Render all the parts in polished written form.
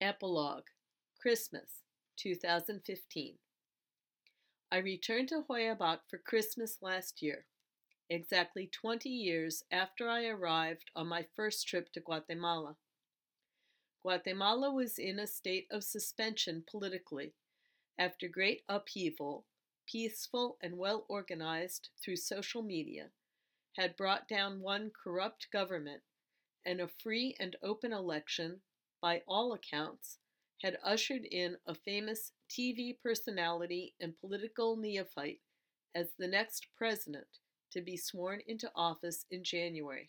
Epilogue, Christmas, 2015. I returned to Hoyabac for Christmas last year, exactly 20 years after I arrived on my first trip to Guatemala. Guatemala was in a state of suspension politically after great upheaval, peaceful and well organized through social media, had brought down one corrupt government, and a free and open election, by all accounts, had ushered in a famous TV personality and political neophyte as the next president to be sworn into office in January.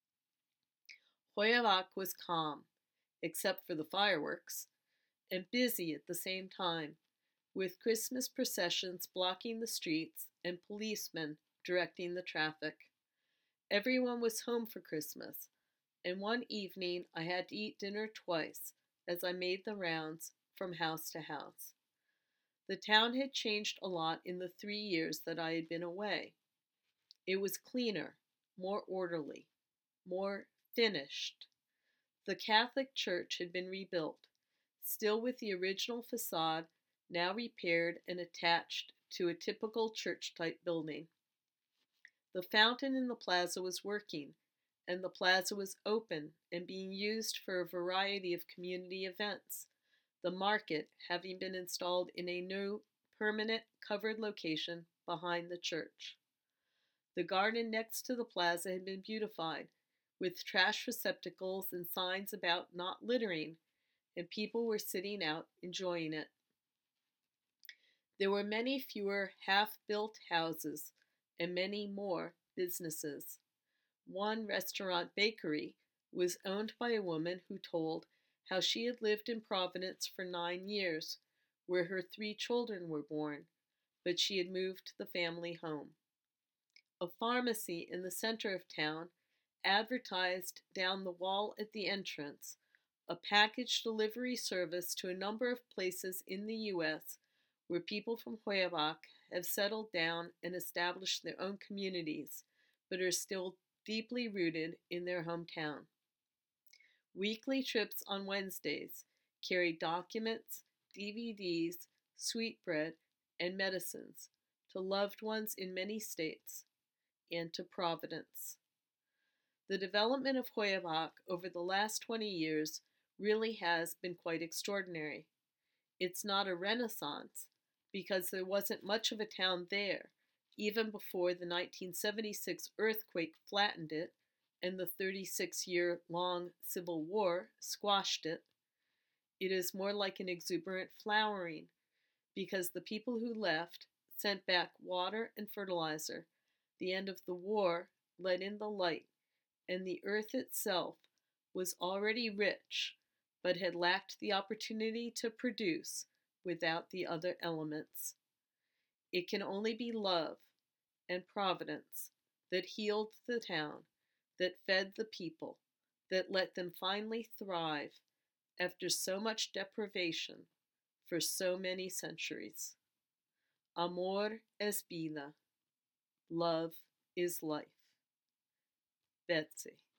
Hoyabac was calm, except for the fireworks, and busy at the same time, with Christmas processions blocking the streets and policemen directing the traffic. Everyone was home for Christmas, and one evening I had to eat dinner twice as I made the rounds from house to house. The town had changed a lot in the 3 years that I had been away. It was cleaner, more orderly, more finished. The Catholic Church had been rebuilt, still with the original facade, now repaired and attached to a typical church-type building. The fountain in the plaza was working, and the plaza was open and being used for a variety of community events, the market having been installed in a new, permanent, covered location behind the church. The garden next to the plaza had been beautified, with trash receptacles and signs about not littering, and people were sitting out enjoying it. There were many fewer half-built houses and many more businesses. One restaurant bakery was owned by a woman who told how she had lived in Providence for 9 years, where her 3 children were born, but she had moved the family home. A pharmacy in the center of town advertised down the wall at the entrance a package delivery service to a number of places in the U.S. where people from Hoyabac have settled down and established their own communities, but are still deeply rooted in their hometown. Weekly trips on Wednesdays carry documents, DVDs, sweetbread, and medicines to loved ones in many states and to Providence. The development of Hoyabac over the last 20 years really has been quite extraordinary. It's not a renaissance because there wasn't much of a town there, even before the 1976 earthquake flattened it and the 36-year-long Civil War squashed it. It is more like an exuberant flowering because the people who left sent back water and fertilizer. The end of the war let in the light, and the earth itself was already rich but had lacked the opportunity to produce without the other elements. It can only be love and providence that healed the town, that fed the people, that let them finally thrive after so much deprivation for so many centuries. Amor es vida. Love is life. Betsy.